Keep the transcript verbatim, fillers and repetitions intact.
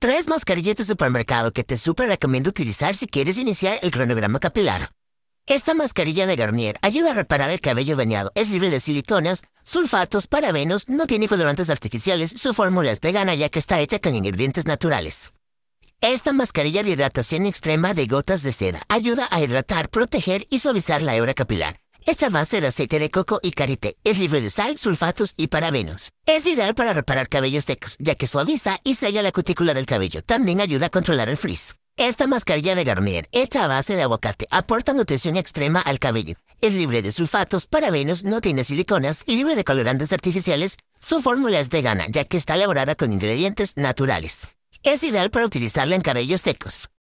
Tres mascarillas de supermercado que te súper recomiendo utilizar si quieres iniciar el cronograma capilar. Esta mascarilla de Garnier ayuda a reparar el cabello dañado, es libre de siliconas, sulfatos, parabenos, no tiene colorantes artificiales, su fórmula es vegana ya que está hecha con ingredientes naturales. Esta mascarilla de hidratación extrema de gotas de seda ayuda a hidratar, proteger y suavizar la hebra capilar. Hecha a base de aceite de coco y karité, es libre de sal, sulfatos y parabenos. Es ideal para reparar cabellos secos, ya que suaviza y sella la cutícula del cabello. También ayuda a controlar el frizz. Esta mascarilla de Garnier, hecha a base de aguacate, aporta nutrición extrema al cabello. Es libre de sulfatos, parabenos, no tiene siliconas y libre de colorantes artificiales. Su fórmula es vegana, ya que está elaborada con ingredientes naturales. Es ideal para utilizarla en cabellos secos.